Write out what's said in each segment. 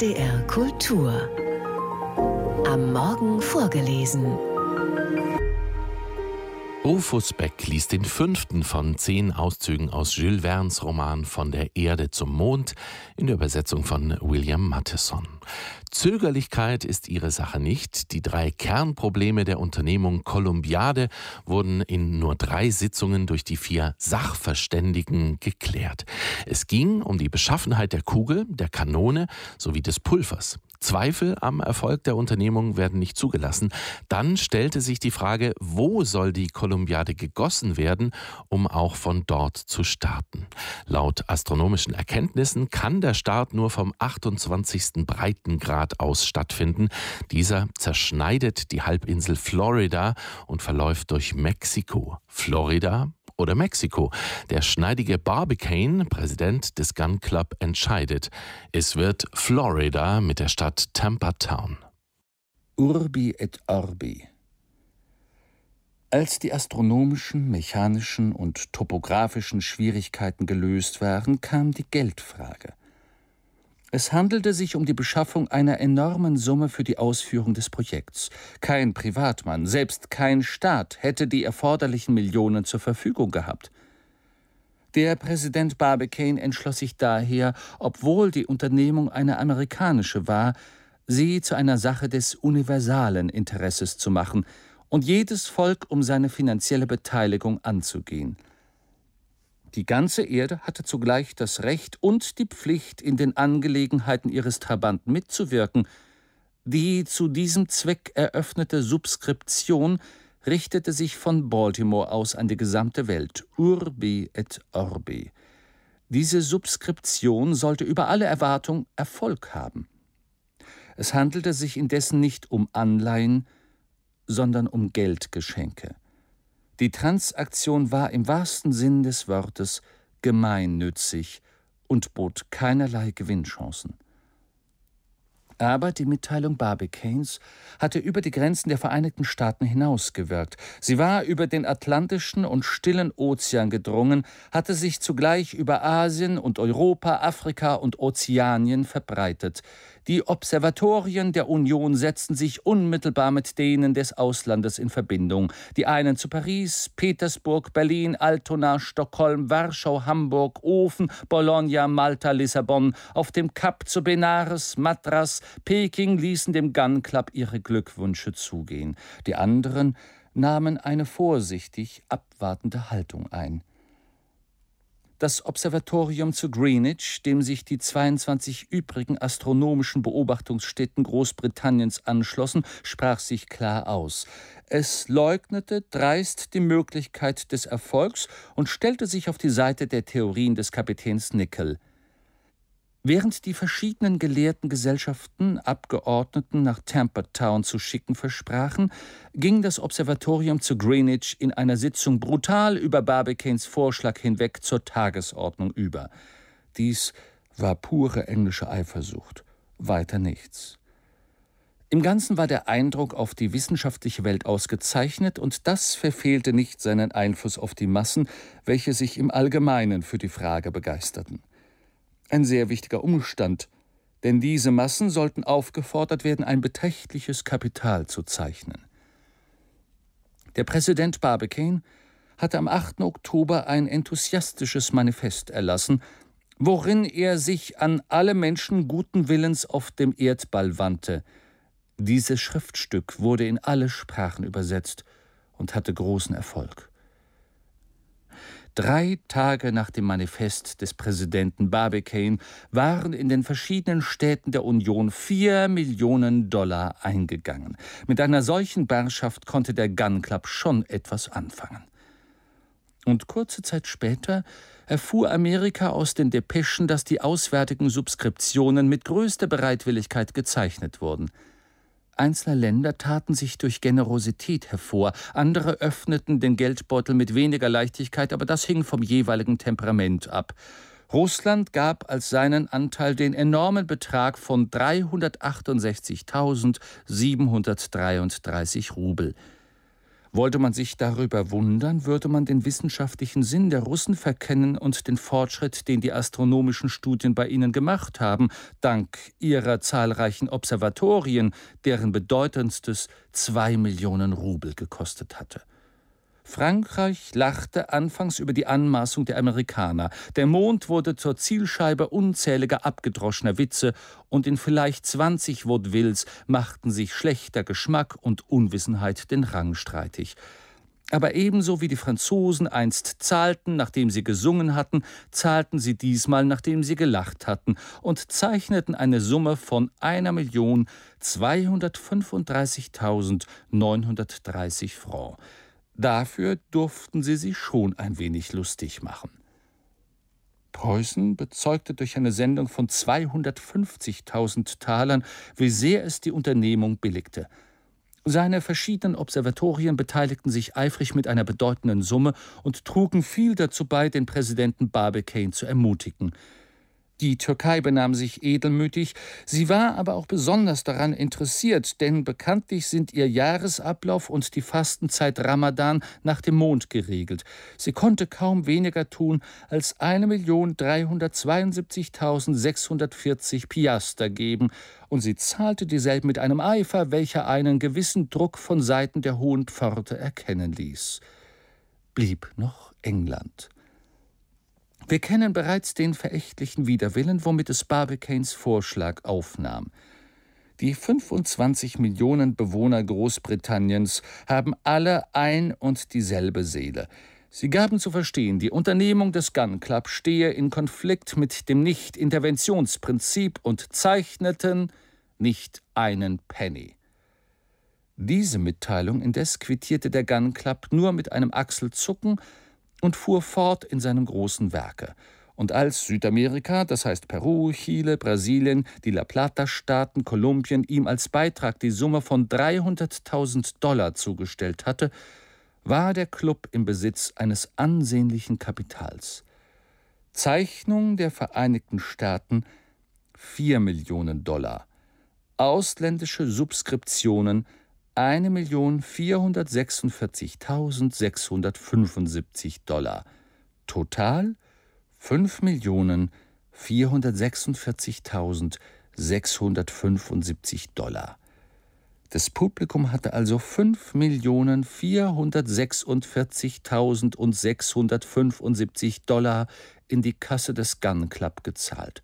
NDR Kultur. Am Morgen vorgelesen. Rufus Beck liest den 5. von 10 Auszügen aus Jules Vernes Roman Von der Erde zum Mond in der Übersetzung von William Matheson. Zögerlichkeit ist ihre Sache nicht. Die 3 Kernprobleme der Unternehmung Columbiade wurden in nur 3 Sitzungen durch die 4 Sachverständigen geklärt. Es ging um die Beschaffenheit der Kugel, der Kanone sowie des Pulvers. Zweifel am Erfolg der Unternehmung werden nicht zugelassen. Dann stellte sich die Frage, wo soll die Columbiade gegossen werden, um auch von dort zu starten. Laut astronomischen Erkenntnissen kann der Start nur vom 28. Breitengrad aus stattfinden. Dieser zerschneidet die Halbinsel Florida und verläuft durch Mexiko. Florida oder Mexiko? Der schneidige Barbicane, Präsident des Gun Club, entscheidet. Es wird Florida mit der Stadt Tampa Town. Urbi et Orbi. Als die astronomischen, mechanischen und topografischen Schwierigkeiten gelöst waren, kam die Geldfrage. Es handelte sich um die Beschaffung einer enormen Summe für die Ausführung des Projekts. Kein Privatmann, selbst kein Staat hätte die erforderlichen Millionen zur Verfügung gehabt. Der Präsident Barbicane entschloss sich daher, obwohl die Unternehmung eine amerikanische war, sie zu einer Sache des universalen Interesses zu machen und jedes Volk um seine finanzielle Beteiligung anzugehen. Die ganze Erde hatte zugleich das Recht und die Pflicht, in den Angelegenheiten ihres Trabanten mitzuwirken. Die zu diesem Zweck eröffnete Subskription richtete sich von Baltimore aus an die gesamte Welt, Urbi et Orbi. Diese Subskription sollte über alle Erwartung Erfolg haben. Es handelte sich indessen nicht um Anleihen, sondern um Geldgeschenke. Die Transaktion war im wahrsten Sinn des Wortes gemeinnützig und bot keinerlei Gewinnchancen. Aber die Mitteilung Barbicanes hatte über die Grenzen der Vereinigten Staaten hinausgewirkt. Sie war über den Atlantischen und Stillen Ozean gedrungen, hatte sich zugleich über Asien und Europa, Afrika und Ozeanien verbreitet. Die Observatorien der Union setzten sich unmittelbar mit denen des Auslandes in Verbindung. Die einen zu Paris, Petersburg, Berlin, Altona, Stockholm, Warschau, Hamburg, Ofen, Bologna, Malta, Lissabon, auf dem Kap zu Benares, Madras, Peking ließen dem Gun Club ihre Glückwünsche zugehen. Die anderen nahmen eine vorsichtig abwartende Haltung ein. Das Observatorium zu Greenwich, dem sich die 22 übrigen astronomischen Beobachtungsstätten Großbritanniens anschlossen, sprach sich klar aus. Es leugnete dreist die Möglichkeit des Erfolgs und stellte sich auf die Seite der Theorien des Kapitäns Nickel. Während die verschiedenen gelehrten Gesellschaften Abgeordneten nach Tampa Town zu schicken versprachen, ging das Observatorium zu Greenwich in einer Sitzung brutal über Barbicanes Vorschlag hinweg zur Tagesordnung über. Dies war pure englische Eifersucht, weiter nichts. Im Ganzen war der Eindruck auf die wissenschaftliche Welt ausgezeichnet, und das verfehlte nicht seinen Einfluss auf die Massen, welche sich im Allgemeinen für die Frage begeisterten. Ein sehr wichtiger Umstand, denn diese Massen sollten aufgefordert werden, ein beträchtliches Kapital zu zeichnen. Der Präsident Barbicane hatte am 8. Oktober ein enthusiastisches Manifest erlassen, worin er sich an alle Menschen guten Willens auf dem Erdball wandte. Dieses Schriftstück wurde in alle Sprachen übersetzt und hatte großen Erfolg. 3 Tage nach dem Manifest des Präsidenten Barbicane waren in den verschiedenen Städten der Union $4 Millionen eingegangen. Mit einer solchen Barschaft konnte der Gun Club schon etwas anfangen. Und kurze Zeit später erfuhr Amerika aus den Depeschen, dass die auswärtigen Subskriptionen mit größter Bereitwilligkeit gezeichnet wurden. Einzelne Länder taten sich durch Generosität hervor, andere öffneten den Geldbeutel mit weniger Leichtigkeit, aber das hing vom jeweiligen Temperament ab. Russland gab als seinen Anteil den enormen Betrag von 368.733 Rubel. Wollte man sich darüber wundern, würde man den wissenschaftlichen Sinn der Russen verkennen und den Fortschritt, den die astronomischen Studien bei ihnen gemacht haben, dank ihrer zahlreichen Observatorien, deren bedeutendstes 2 Millionen Rubel gekostet hatte. Frankreich lachte anfangs über die Anmaßung der Amerikaner. Der Mond wurde zur Zielscheibe unzähliger abgedroschener Witze und in vielleicht 20 Vaudevilles machten sich schlechter Geschmack und Unwissenheit den Rang streitig. Aber ebenso wie die Franzosen einst zahlten, nachdem sie gesungen hatten, zahlten sie diesmal, nachdem sie gelacht hatten und zeichneten eine Summe von 1.235.930 Francs. Dafür durften sie sich schon ein wenig lustig machen. Preußen bezeugte durch eine Sendung von 250.000 Talern, wie sehr es die Unternehmung billigte. Seine verschiedenen Observatorien beteiligten sich eifrig mit einer bedeutenden Summe und trugen viel dazu bei, den Präsidenten Barbicane zu ermutigen. Die Türkei benahm sich edelmütig, sie war aber auch besonders daran interessiert, denn bekanntlich sind ihr Jahresablauf und die Fastenzeit Ramadan nach dem Mond geregelt. Sie konnte kaum weniger tun, als 1.372.640 Piaster geben, und sie zahlte dieselben mit einem Eifer, welcher einen gewissen Druck von Seiten der Hohen Pforte erkennen ließ. Blieb noch England. Wir kennen bereits den verächtlichen Widerwillen, womit es Barbicanes Vorschlag aufnahm. Die 25 Millionen Bewohner Großbritanniens haben alle ein und dieselbe Seele. Sie gaben zu verstehen, die Unternehmung des Gun Club stehe in Konflikt mit dem Nicht-Interventionsprinzip und zeichneten nicht einen Penny. Diese Mitteilung indes quittierte der Gun Club nur mit einem Achselzucken und fuhr fort in seinem großen Werke. Und als Südamerika, das heißt Peru, Chile, Brasilien, die La Plata-Staaten, Kolumbien, ihm als Beitrag die Summe von $300.000 zugestellt hatte, war der Club im Besitz eines ansehnlichen Kapitals. Zeichnung der Vereinigten Staaten $4 Millionen, ausländische Subskriptionen $1.446.675, total $5.446.675. Das Publikum hatte also $5.446.675 in die Kasse des Gun Club gezahlt.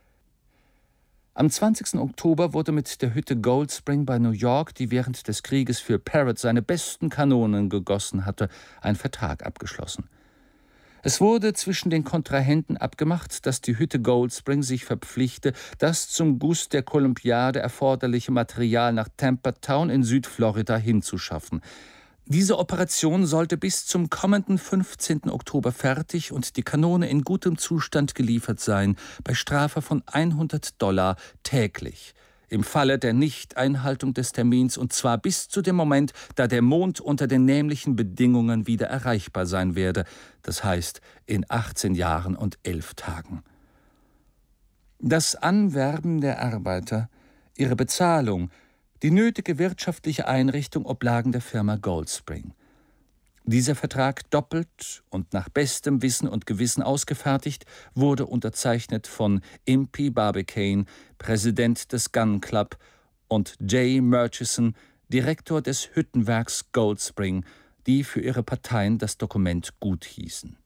Am 20. Oktober wurde mit der Hütte Gold Spring bei New York, die während des Krieges für Parrott seine besten Kanonen gegossen hatte, ein Vertrag abgeschlossen. Es wurde zwischen den Kontrahenten abgemacht, dass die Hütte Gold Spring sich verpflichte, das zum Guss der Olympiade erforderliche Material nach Tampa Town in Südflorida hinzuschaffen. Diese Operation sollte bis zum kommenden 15. Oktober fertig und die Kanone in gutem Zustand geliefert sein, bei Strafe von $100 täglich. Im Falle der Nichteinhaltung des Termins, und zwar bis zu dem Moment, da der Mond unter den nämlichen Bedingungen wieder erreichbar sein werde, das heißt in 18 Jahren und 11 Tagen. Das Anwerben der Arbeiter, ihre Bezahlung, die nötige wirtschaftliche Einrichtung oblagen der Firma Gold Spring. Dieser Vertrag, doppelt und nach bestem Wissen und Gewissen ausgefertigt, wurde unterzeichnet von Impey Barbicane, Präsident des Gun Club, und J. Murchison, Direktor des Hüttenwerks Gold Spring, die für ihre Parteien das Dokument guthießen.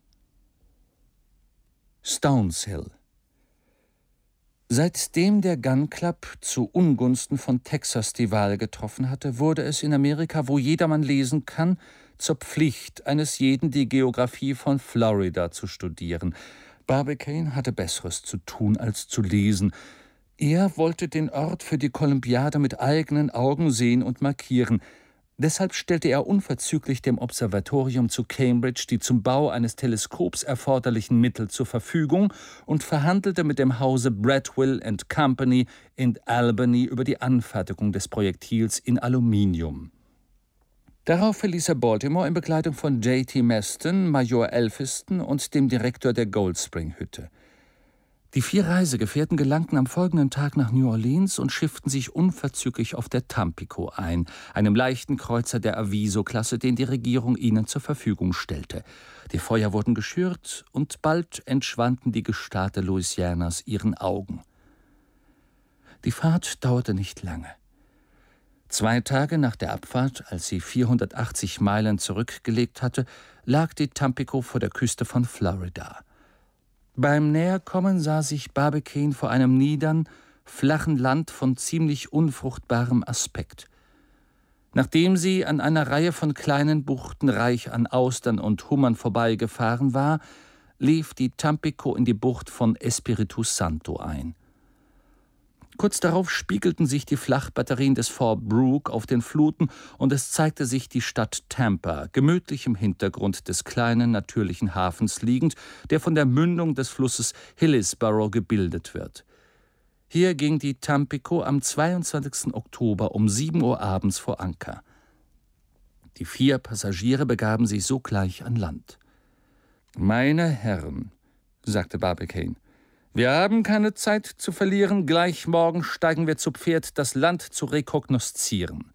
Stoneshill. Seitdem der Gun Club zu Ungunsten von Texas die Wahl getroffen hatte, wurde es in Amerika, wo jedermann lesen kann, zur Pflicht eines jeden, die Geographie von Florida zu studieren. Barbicane hatte Besseres zu tun, als zu lesen. Er wollte den Ort für die Olympiade mit eigenen Augen sehen und markieren. Deshalb stellte er unverzüglich dem Observatorium zu Cambridge die zum Bau eines Teleskops erforderlichen Mittel zur Verfügung und verhandelte mit dem Hause Bradwill & Company in Albany über die Anfertigung des Projektils in Aluminium. Darauf verließ er Baltimore in Begleitung von J.T. Maston, Major Elphiston und dem Direktor der Gold Spring Hütte. Die 4 Reisegefährten gelangten am folgenden Tag nach New Orleans und schifften sich unverzüglich auf der Tampico ein, einem leichten Kreuzer der Aviso-Klasse, den die Regierung ihnen zur Verfügung stellte. Die Feuer wurden geschürt und bald entschwanden die Gestade Louisianas ihren Augen. Die Fahrt dauerte nicht lange. 2 Tage nach der Abfahrt, als sie 480 Meilen zurückgelegt hatte, lag die Tampico vor der Küste von Florida. Beim Näherkommen sah sich Barbicane vor einem niedern, flachen Land von ziemlich unfruchtbarem Aspekt. Nachdem sie an einer Reihe von kleinen Buchten reich an Austern und Hummern vorbeigefahren war, lief die Tampico in die Bucht von Espiritu Santo ein. Kurz darauf spiegelten sich die Flachbatterien des Fort Brooke auf den Fluten und es zeigte sich die Stadt Tampa, gemütlich im Hintergrund des kleinen natürlichen Hafens liegend, der von der Mündung des Flusses Hillsborough gebildet wird. Hier ging die Tampico am 22. Oktober um 7 Uhr abends vor Anker. Die 4 Passagiere begaben sich sogleich an Land. »Meine Herren«, sagte Barbicane, »wir haben keine Zeit zu verlieren, gleich morgen steigen wir zu Pferd, das Land zu rekognoszieren.«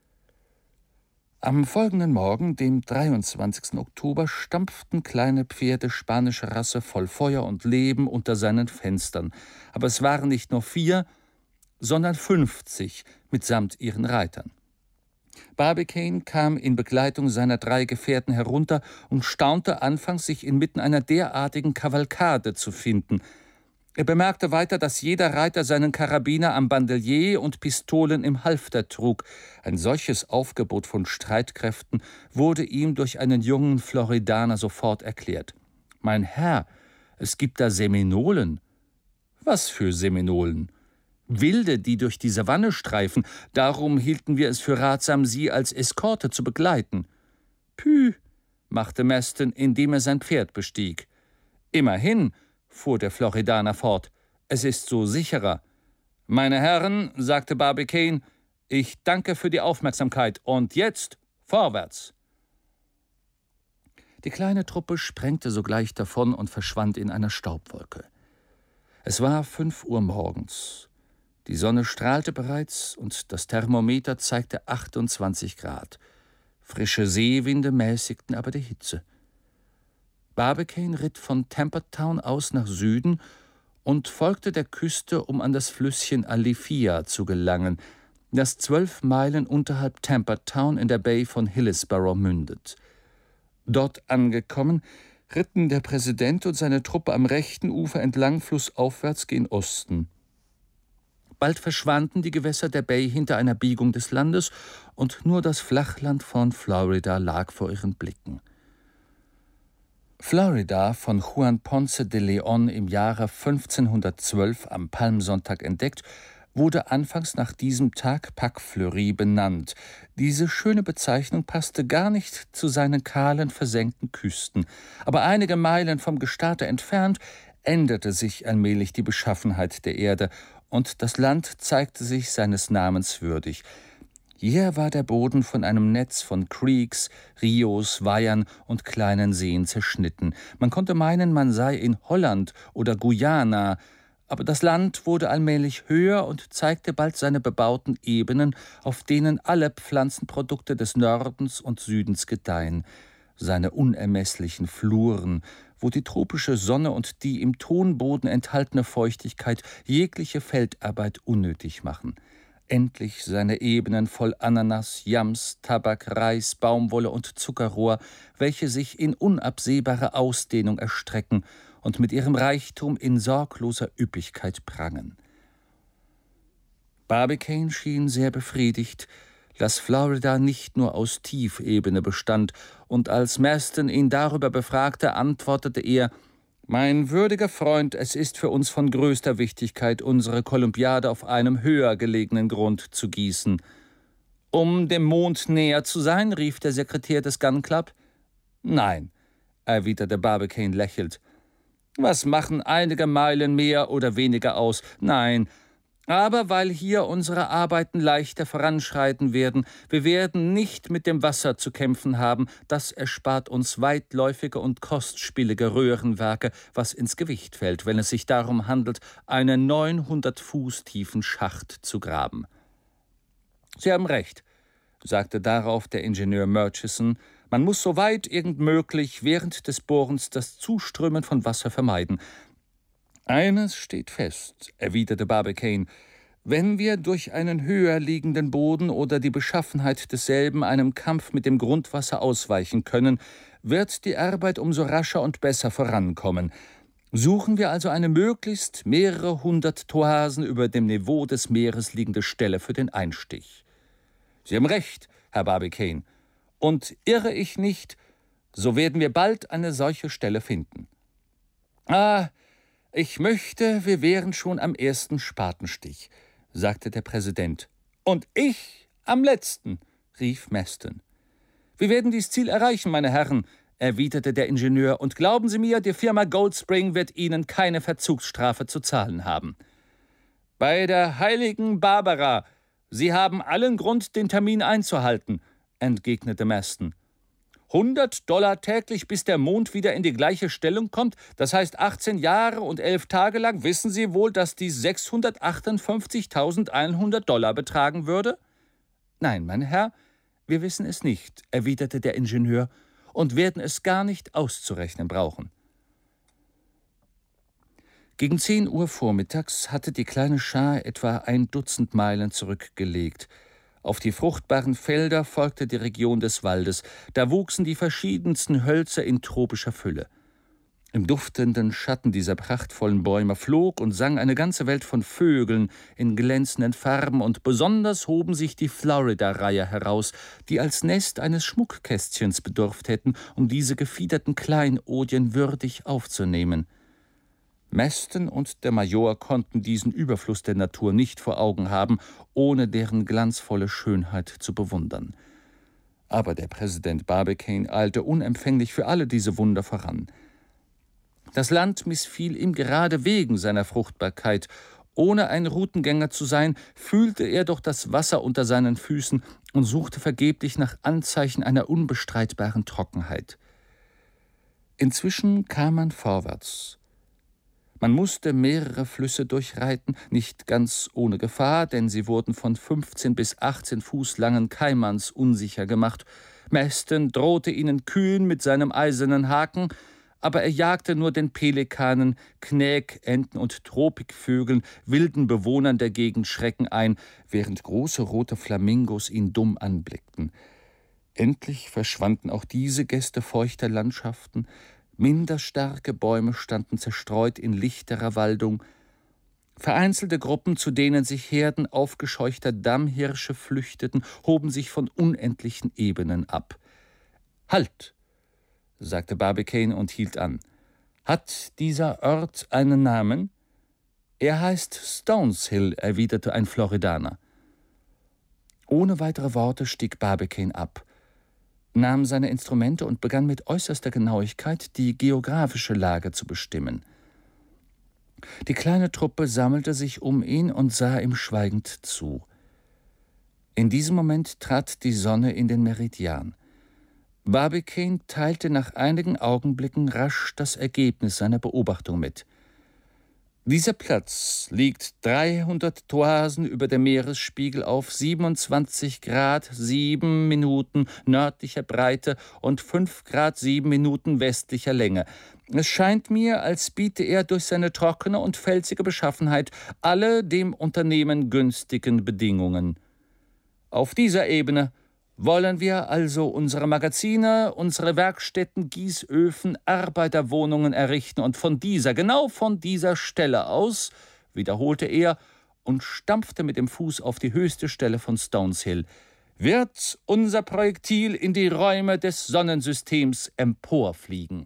Am folgenden Morgen, dem 23. Oktober, stampften kleine Pferde spanischer Rasse voll Feuer und Leben unter seinen Fenstern. Aber es waren nicht nur 4, sondern 50 mitsamt ihren Reitern. Barbicane kam in Begleitung seiner 3 Gefährten herunter und staunte anfangs, sich inmitten einer derartigen Kavalkade zu finden. Er bemerkte weiter, dass jeder Reiter seinen Karabiner am Bandelier und Pistolen im Halfter trug. Ein solches Aufgebot von Streitkräften wurde ihm durch einen jungen Floridaner sofort erklärt. »Mein Herr, es gibt da Seminolen.« »Was für Seminolen?« »Wilde, die durch die Savanne streifen. Darum hielten wir es für ratsam, sie als Eskorte zu begleiten.« »Püh«, machte Maston, indem er sein Pferd bestieg. »Immerhin«, fuhr der Floridaner fort, »es ist so sicherer.« »Meine Herren«, sagte Barbicane, »ich danke für die Aufmerksamkeit. Und jetzt vorwärts!« Die kleine Truppe sprengte sogleich davon und verschwand in einer Staubwolke. Es war 5 Uhr morgens. Die Sonne strahlte bereits und das Thermometer zeigte 28 Grad. Frische Seewinde mäßigten aber die Hitze. Barbicane ritt von Tampa-Town aus nach Süden und folgte der Küste, um an das Flüsschen Alifia zu gelangen, das 12 Meilen unterhalb Tampa-Town in der Bay von Hillsborough mündet. Dort angekommen, ritten der Präsident und seine Truppe am rechten Ufer entlang flussaufwärts gen Osten. Bald verschwanden die Gewässer der Bay hinter einer Biegung des Landes und nur das Flachland von Florida lag vor ihren Blicken. Florida, von Juan Ponce de León im Jahre 1512 am Palmsonntag entdeckt, wurde anfangs nach diesem Tag Pac Fleury benannt. Diese schöne Bezeichnung passte gar nicht zu seinen kahlen, versenkten Küsten. Aber einige Meilen vom Gestade entfernt änderte sich allmählich die Beschaffenheit der Erde und das Land zeigte sich seines Namens würdig. Hier war der Boden von einem Netz von Creeks, Rios, Weihern und kleinen Seen zerschnitten. Man konnte meinen, man sei in Holland oder Guyana, aber das Land wurde allmählich höher und zeigte bald seine bebauten Ebenen, auf denen alle Pflanzenprodukte des Nordens und Südens gedeihen, seine unermesslichen Fluren, wo die tropische Sonne und die im Tonboden enthaltene Feuchtigkeit jegliche Feldarbeit unnötig machen. Endlich seine Ebenen voll Ananas, Yams, Tabak, Reis, Baumwolle und Zuckerrohr, welche sich in unabsehbare Ausdehnung erstrecken und mit ihrem Reichtum in sorgloser Üppigkeit prangen. Barbicane schien sehr befriedigt, dass Florida nicht nur aus Tiefebene bestand, und als Maston ihn darüber befragte, antwortete er: »Mein würdiger Freund, es ist für uns von größter Wichtigkeit, unsere Kolumbiade auf einem höher gelegenen Grund zu gießen.« »Um dem Mond näher zu sein?« rief der Sekretär des Gun Club. »Nein«, erwiderte Barbicane lächelnd. »Was machen einige Meilen mehr oder weniger aus? Nein, Aber weil hier unsere Arbeiten leichter voranschreiten werden, wir werden nicht mit dem Wasser zu kämpfen haben, das erspart uns weitläufige und kostspielige Röhrenwerke, was ins Gewicht fällt, wenn es sich darum handelt, einen 900 Fuß tiefen Schacht zu graben. Sie haben recht, sagte darauf der Ingenieur Murchison, man muss so weit irgend möglich während des Bohrens das Zuströmen von Wasser vermeiden. Eines steht fest, erwiderte Barbicane, wenn wir durch einen höher liegenden Boden oder die Beschaffenheit desselben einem Kampf mit dem Grundwasser ausweichen können, wird die Arbeit umso rascher und besser vorankommen. Suchen wir also eine möglichst mehrere hundert Toisen über dem Niveau des Meeres liegende Stelle für den Einstich. Sie haben recht, Herr Barbicane, und irre ich nicht, so werden wir bald eine solche Stelle finden. Ich möchte, wir wären schon am ersten Spatenstich, sagte der Präsident. Und ich am letzten, rief Maston. Wir werden dies Ziel erreichen, meine Herren, erwiderte der Ingenieur, und glauben Sie mir, die Firma Goldspring wird Ihnen keine Verzugsstrafe zu zahlen haben. Bei der heiligen Barbara, Sie haben allen Grund, den Termin einzuhalten, entgegnete Maston. $100 täglich, bis der Mond wieder in die gleiche Stellung kommt, das heißt 18 Jahre und 11 Tage lang, wissen Sie wohl, dass dies $658.100 betragen würde? Nein, mein Herr, wir wissen es nicht, erwiderte der Ingenieur, und werden es gar nicht auszurechnen brauchen. Gegen 10 Uhr vormittags hatte die kleine Schar etwa 1 Dutzend Meilen zurückgelegt. Auf die fruchtbaren Felder folgte die Region des Waldes. Da wuchsen die verschiedensten Hölzer in tropischer Fülle. Im duftenden Schatten dieser prachtvollen Bäume flog und sang eine ganze Welt von Vögeln in glänzenden Farben, und besonders hoben sich die Florida-Reiher heraus, die als Nest eines Schmuckkästchens bedurft hätten, um diese gefiederten Kleinodien würdig aufzunehmen. Maston und der Major konnten diesen Überfluss der Natur nicht vor Augen haben, ohne deren glanzvolle Schönheit zu bewundern. Aber der Präsident Barbicane eilte unempfänglich für alle diese Wunder voran. Das Land missfiel ihm gerade wegen seiner Fruchtbarkeit. Ohne ein Routengänger zu sein, fühlte er doch das Wasser unter seinen Füßen und suchte vergeblich nach Anzeichen einer unbestreitbaren Trockenheit. Inzwischen kam man vorwärts. Man musste mehrere Flüsse durchreiten, nicht ganz ohne Gefahr, denn sie wurden von 15 bis 18 Fuß langen Kaimans unsicher gemacht. Maston drohte ihnen kühn mit seinem eisernen Haken, aber er jagte nur den Pelikanen, Knäkenten und Tropikvögeln, wilden Bewohnern der Gegend, Schrecken ein, während große rote Flamingos ihn dumm anblickten. Endlich verschwanden auch diese Gäste feuchter Landschaften. Minder starke Bäume standen zerstreut in lichterer Waldung. Vereinzelte Gruppen, zu denen sich Herden aufgescheuchter Dammhirsche flüchteten, hoben sich von unendlichen Ebenen ab. »Halt«, sagte Barbicane und hielt an. »Hat dieser Ort einen Namen?« »Er heißt Stones Hill«, erwiderte ein Floridaner. Ohne weitere Worte stieg Barbicane ab, nahm seine Instrumente und begann mit äußerster Genauigkeit die geografische Lage zu bestimmen. Die kleine Truppe sammelte sich um ihn und sah ihm schweigend zu. In diesem Moment trat die Sonne in den Meridian. Barbicane teilte nach einigen Augenblicken rasch das Ergebnis seiner Beobachtung mit. Dieser Platz liegt 300 Toisen über dem Meeresspiegel auf 27 Grad 7 Minuten nördlicher Breite und 5 Grad 7 Minuten westlicher Länge. Es scheint mir, als biete er durch seine trockene und felsige Beschaffenheit alle dem Unternehmen günstigen Bedingungen. Auf dieser Ebene wollen wir also unsere Magazine, unsere Werkstätten, Gießöfen, Arbeiterwohnungen errichten, und genau von dieser Stelle aus, wiederholte er und stampfte mit dem Fuß auf die höchste Stelle von Stones Hill, wird unser Projektil in die Räume des Sonnensystems emporfliegen.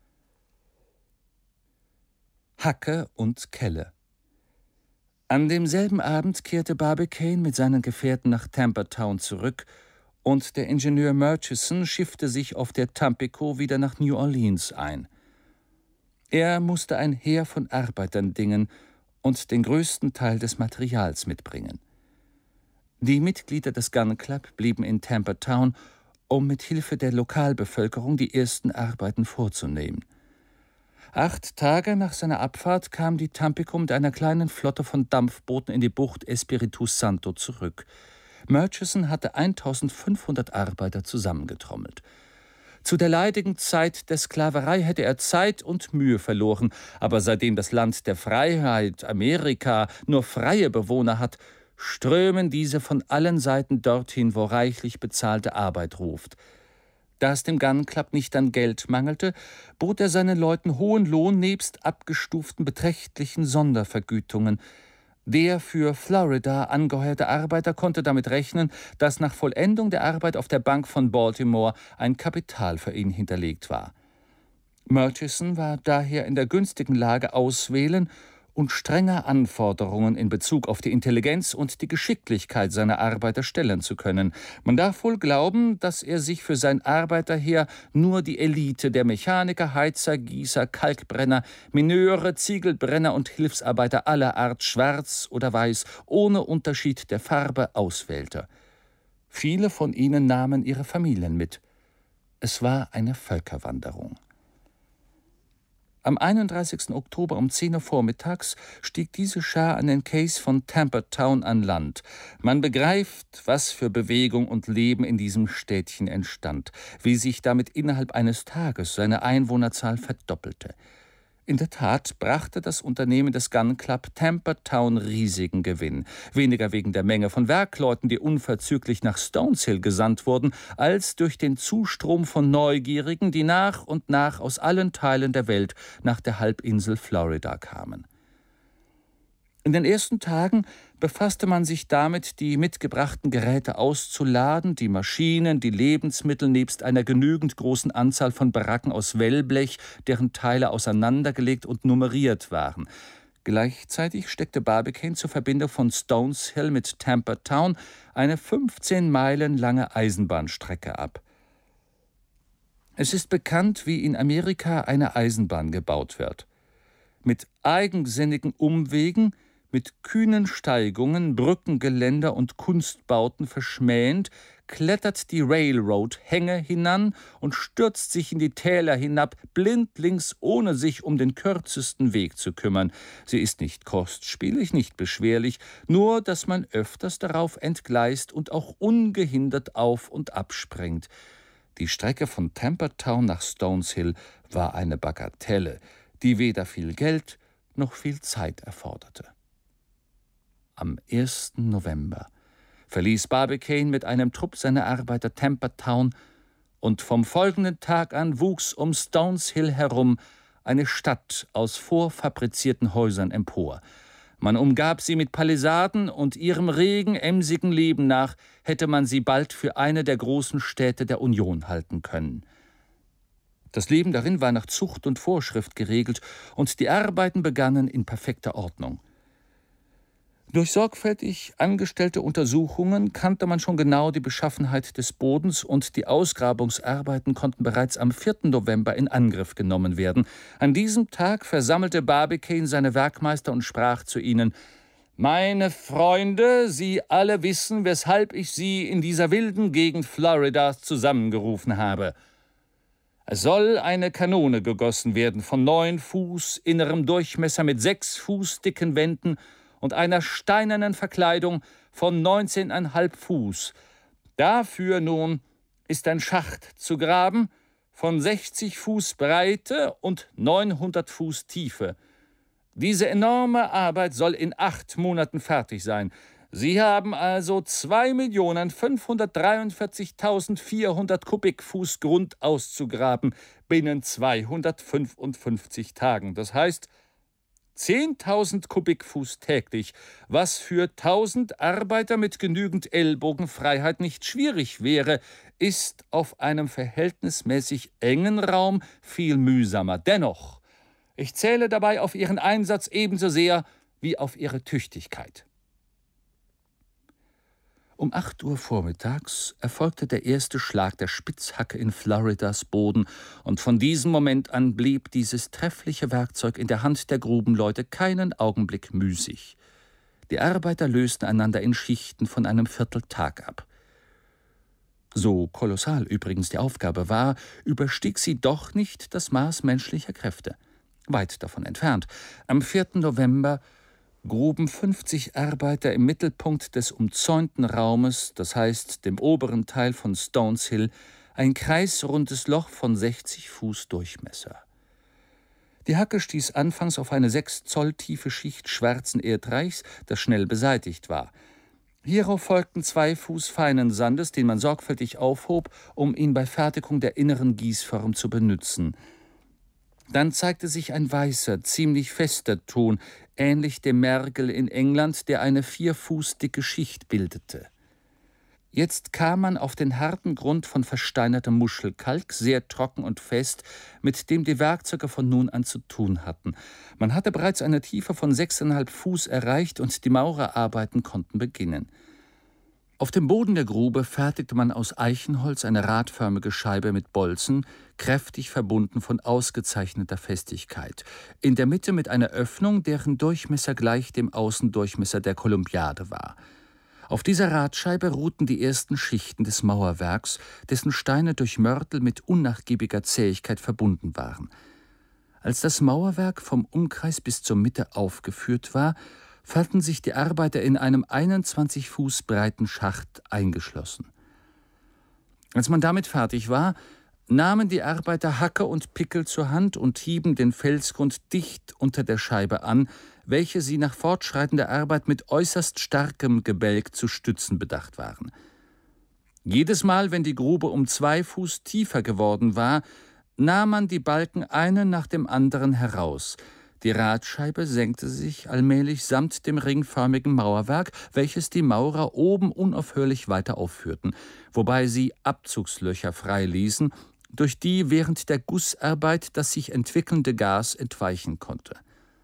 Hacke und Kelle. An demselben Abend kehrte Barbicane mit seinen Gefährten nach Tampa-Town zurück, und der Ingenieur Murchison schiffte sich auf der Tampico wieder nach New Orleans ein. Er musste ein Heer von Arbeitern dingen, und den größten Teil des Materials mitbringen. Die Mitglieder des Gun Club blieben in Tampa Town, um mit Hilfe der Lokalbevölkerung die ersten Arbeiten vorzunehmen. 8 Tage nach seiner Abfahrt kam die Tampico mit einer kleinen Flotte von Dampfbooten in die Bucht Espiritu Santo zurück. Murchison hatte 1500 Arbeiter zusammengetrommelt. Zu der leidigen Zeit der Sklaverei hätte er Zeit und Mühe verloren, aber seitdem das Land der Freiheit, Amerika, nur freie Bewohner hat, strömen diese von allen Seiten dorthin, wo reichlich bezahlte Arbeit ruft. Da es dem Gun Club nicht an Geld mangelte, bot er seinen Leuten hohen Lohn nebst abgestuften beträchtlichen Sondervergütungen. Der für Florida angeheuerte Arbeiter konnte damit rechnen, dass nach Vollendung der Arbeit auf der Bank von Baltimore ein Kapital für ihn hinterlegt war. Murchison war daher in der günstigen Lage, auswählen und strenger Anforderungen in Bezug auf die Intelligenz und die Geschicklichkeit seiner Arbeiter stellen zu können. Man darf wohl glauben, dass er sich für sein Arbeiterheer nur die Elite der Mechaniker, Heizer, Gießer, Kalkbrenner, Mineure, Ziegelbrenner und Hilfsarbeiter aller Art, schwarz oder weiß, ohne Unterschied der Farbe, auswählte. Viele von ihnen nahmen ihre Familien mit. Es war eine Völkerwanderung. Am 31. Oktober um 10 Uhr vormittags stieg diese Schar an den Quays von Tampa Town an Land. Man begreift, was für Bewegung und Leben in diesem Städtchen entstand, wie sich damit innerhalb eines Tages seine Einwohnerzahl verdoppelte. In der Tat brachte das Unternehmen des Gun Club Tampa Town riesigen Gewinn. Weniger wegen der Menge von Werkleuten, die unverzüglich nach Stoneshill gesandt wurden, als durch den Zustrom von Neugierigen, die nach und nach aus allen Teilen der Welt nach der Halbinsel Florida kamen. In den ersten Tagen befasste man sich damit, die mitgebrachten Geräte auszuladen, die Maschinen, die Lebensmittel nebst einer genügend großen Anzahl von Baracken aus Wellblech, deren Teile auseinandergelegt und nummeriert waren. Gleichzeitig steckte Barbicane zur Verbindung von Stoneshill mit Tampa Town eine 15 Meilen lange Eisenbahnstrecke ab. Es ist bekannt, wie in Amerika eine Eisenbahn gebaut wird. Mit eigensinnigen Umwegen, mit kühnen Steigungen, Brückengeländer und Kunstbauten verschmähend, klettert die Railroad Hänge hinan und stürzt sich in die Täler hinab, blindlings, ohne sich um den kürzesten Weg zu kümmern. Sie ist nicht kostspielig, nicht beschwerlich, nur dass man öfters darauf entgleist und auch ungehindert auf- und abspringt. Die Strecke von Tampa Town nach Stoneshill war eine Bagatelle, die weder viel Geld noch viel Zeit erforderte. Am 1. November verließ Barbicane mit einem Trupp seiner Arbeiter Tampa Town, und vom folgenden Tag an wuchs um Stoneshill herum eine Stadt aus vorfabrizierten Häusern empor. Man umgab sie mit Palisaden, und ihrem regen, emsigen Leben nach hätte man sie bald für eine der großen Städte der Union halten können. Das Leben darin war nach Zucht und Vorschrift geregelt, und die Arbeiten begannen in perfekter Ordnung. Durch sorgfältig angestellte Untersuchungen kannte man schon genau die Beschaffenheit des Bodens, und die Ausgrabungsarbeiten konnten bereits am 4. November in Angriff genommen werden. An diesem Tag versammelte Barbicane seine Werkmeister und sprach zu ihnen: »Meine Freunde, Sie alle wissen, weshalb ich Sie in dieser wilden Gegend Floridas zusammengerufen habe. Es soll eine Kanone gegossen werden von 9 Fuß innerem Durchmesser mit 6 Fuß dicken Wänden und einer steinernen Verkleidung von 19,5 Fuß. Dafür nun ist ein Schacht zu graben von 60 Fuß Breite und 900 Fuß Tiefe. Diese enorme Arbeit soll in 8 Monaten fertig sein. Sie haben also 2.543.400 Kubikfuß Grund auszugraben binnen 255 Tagen. Das heißt 10.000 Kubikfuß täglich, was für 1.000 Arbeiter mit genügend Ellbogenfreiheit nicht schwierig wäre, ist auf einem verhältnismäßig engen Raum viel mühsamer. Dennoch, ich zähle dabei auf Ihren Einsatz ebenso sehr wie auf Ihre Tüchtigkeit.« Um 8 Uhr vormittags erfolgte der erste Schlag der Spitzhacke in Floridas Boden, und von diesem Moment an blieb dieses treffliche Werkzeug in der Hand der Grubenleute keinen Augenblick müßig. Die Arbeiter lösten einander in Schichten von einem Vierteltag ab. So kolossal übrigens die Aufgabe war, überstieg sie doch nicht das Maß menschlicher Kräfte. Weit davon entfernt. Am 4. November gruben 50 Arbeiter im Mittelpunkt des umzäunten Raumes, das heißt dem oberen Teil von Stones Hill, ein kreisrundes Loch von 60 Fuß Durchmesser. Die Hacke stieß anfangs auf eine 6 Zoll tiefe Schicht schwarzen Erdreichs, das schnell beseitigt war. Hierauf folgten 2 Fuß feinen Sandes, den man sorgfältig aufhob, um ihn bei Fertigung der inneren Gießform zu benützen. Dann zeigte sich ein weißer, ziemlich fester Ton, ähnlich dem Mergel in England, der eine 4 Fuß dicke Schicht bildete. Jetzt kam man auf den harten Grund von versteinertem Muschelkalk, sehr trocken und fest, mit dem die Werkzeuge von nun an zu tun hatten. Man hatte bereits eine Tiefe von 6,5 Fuß erreicht und die Maurerarbeiten konnten beginnen. Auf dem Boden der Grube fertigte man aus Eichenholz eine radförmige Scheibe mit Bolzen, kräftig verbunden von ausgezeichneter Festigkeit. In der Mitte mit einer Öffnung, deren Durchmesser gleich dem Außendurchmesser der Kolumbiade war. Auf dieser Radscheibe ruhten die ersten Schichten des Mauerwerks, dessen Steine durch Mörtel mit unnachgiebiger Zähigkeit verbunden waren. Als das Mauerwerk vom Umkreis bis zur Mitte aufgeführt war, fanden sich die Arbeiter in einem 21 Fuß breiten Schacht eingeschlossen. Als man damit fertig war, nahmen die Arbeiter Hacke und Pickel zur Hand und hieben den Felsgrund dicht unter der Scheibe an, welche sie nach fortschreitender Arbeit mit äußerst starkem Gebälk zu stützen bedacht waren. Jedes Mal, wenn die Grube um 2 Fuß tiefer geworden war, nahm man die Balken einen nach dem anderen heraus. Die Radscheibe senkte sich allmählich samt dem ringförmigen Mauerwerk, welches die Maurer oben unaufhörlich weiter aufführten, wobei sie Abzugslöcher freiließen, durch die während der Gussarbeit das sich entwickelnde Gas entweichen konnte.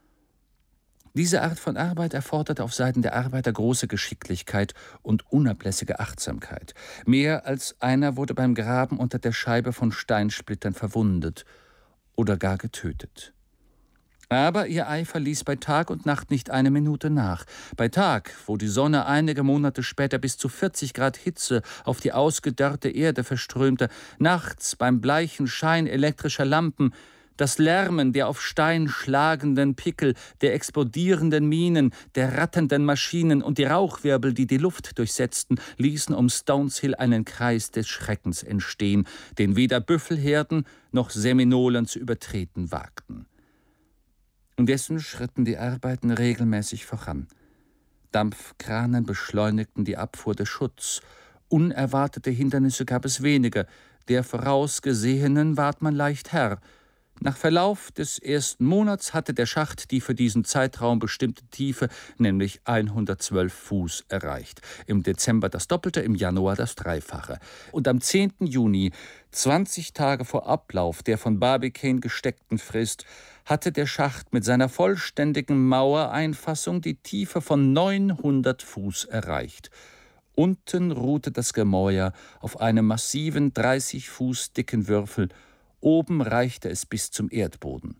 Diese Art von Arbeit erforderte auf Seiten der Arbeiter große Geschicklichkeit und unablässige Achtsamkeit. Mehr als einer wurde beim Graben unter der Scheibe von Steinsplittern verwundet oder gar getötet. Aber ihr Eifer ließ bei Tag und Nacht nicht eine Minute nach. Bei Tag, wo die Sonne einige Monate später bis zu 40 Grad Hitze auf die ausgedörrte Erde verströmte, nachts beim bleichen Schein elektrischer Lampen, das Lärmen der auf Stein schlagenden Pickel, der explodierenden Minen, der ratternden Maschinen und die Rauchwirbel, die die Luft durchsetzten, ließen um Stones Hill einen Kreis des Schreckens entstehen, den weder Büffelherden noch Seminolen zu übertreten wagten. Indessen schritten die Arbeiten regelmäßig voran. Dampfkranen beschleunigten die Abfuhr des Schutts. Unerwartete Hindernisse gab es weniger. Der vorausgesehenen ward man leicht Herr. Nach Verlauf des ersten Monats hatte der Schacht die für diesen Zeitraum bestimmte Tiefe, nämlich 112 Fuß, erreicht. Im Dezember das Doppelte, im Januar das Dreifache. Und am 10. Juni, 20 Tage vor Ablauf der von Barbicane gesteckten Frist, hatte der Schacht mit seiner vollständigen Mauereinfassung die Tiefe von 900 Fuß erreicht. Unten ruhte das Gemäuer auf einem massiven 30 Fuß dicken Würfel. Oben reichte es bis zum Erdboden.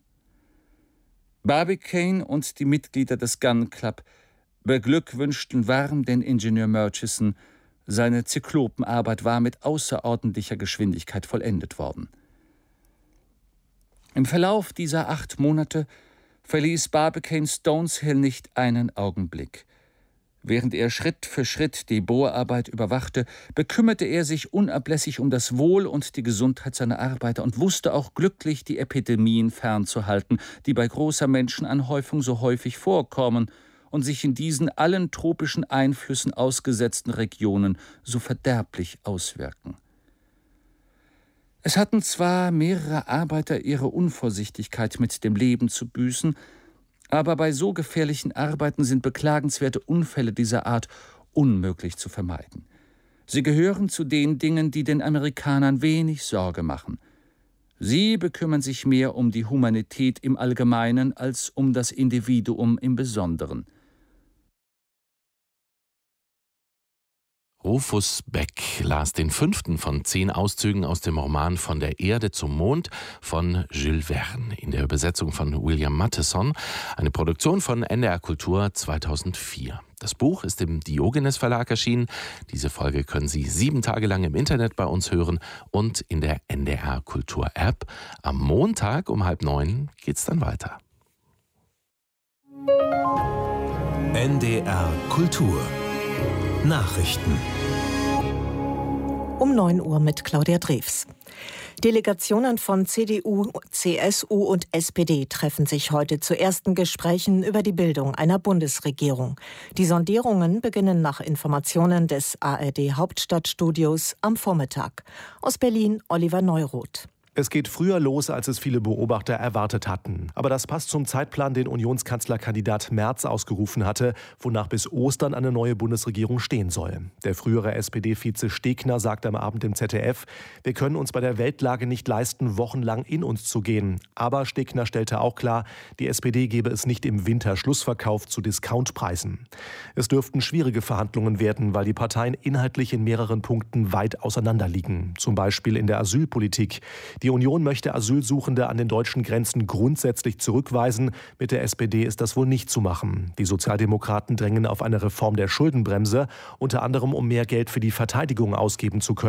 Barbicane und die Mitglieder des Gun Club beglückwünschten warm den Ingenieur Murchison. Seine Zyklopenarbeit war mit außerordentlicher Geschwindigkeit vollendet worden. Im Verlauf dieser 8 Monate verließ Barbicane Stones Hill nicht einen Augenblick. Während er Schritt für Schritt die Bohrarbeit überwachte, bekümmerte er sich unablässig um das Wohl und die Gesundheit seiner Arbeiter und wusste auch glücklich, die Epidemien fernzuhalten, die bei großer Menschenanhäufung so häufig vorkommen und sich in diesen allen tropischen Einflüssen ausgesetzten Regionen so verderblich auswirken. Es hatten zwar mehrere Arbeiter ihre Unvorsichtigkeit mit dem Leben zu büßen, aber bei so gefährlichen Arbeiten sind beklagenswerte Unfälle dieser Art unmöglich zu vermeiden. Sie gehören zu den Dingen, die den Amerikanern wenig Sorge machen. Sie bekümmern sich mehr um die Humanität im Allgemeinen als um das Individuum im Besonderen. Rufus Beck las den 5. von 10 Auszügen aus dem Roman Von der Erde zum Mond von Jules Verne in der Übersetzung von William Matheson, eine Produktion von NDR Kultur 2004. Das Buch ist im Diogenes Verlag erschienen. Diese Folge können Sie 7 Tage lang im Internet bei uns hören und in der NDR Kultur App. Am Montag um 8:30 geht's dann weiter. NDR Kultur Nachrichten Um 9 Uhr mit Claudia Drews. Delegationen von CDU, CSU und SPD treffen sich heute zu ersten Gesprächen über die Bildung einer Bundesregierung. Die Sondierungen beginnen nach Informationen des ARD-Hauptstadtstudios am Vormittag. Aus Berlin Oliver Neuroth. Es geht früher los, als es viele Beobachter erwartet hatten. Aber das passt zum Zeitplan, den Unionskanzlerkandidat Merz ausgerufen hatte, wonach bis Ostern eine neue Bundesregierung stehen soll. Der frühere SPD-Vize Stegner sagte am Abend im ZDF, wir können uns bei der Weltlage nicht leisten, wochenlang in uns zu gehen. Aber Stegner stellte auch klar, die SPD gebe es nicht im Winter Schlussverkauf zu Discountpreisen. Es dürften schwierige Verhandlungen werden, weil die Parteien inhaltlich in mehreren Punkten weit auseinanderliegen. Zum Beispiel in der Asylpolitik. Die Union möchte Asylsuchende an den deutschen Grenzen grundsätzlich zurückweisen. Mit der SPD ist das wohl nicht zu machen. Die Sozialdemokraten drängen auf eine Reform der Schuldenbremse, unter anderem um mehr Geld für die Verteidigung ausgeben zu können.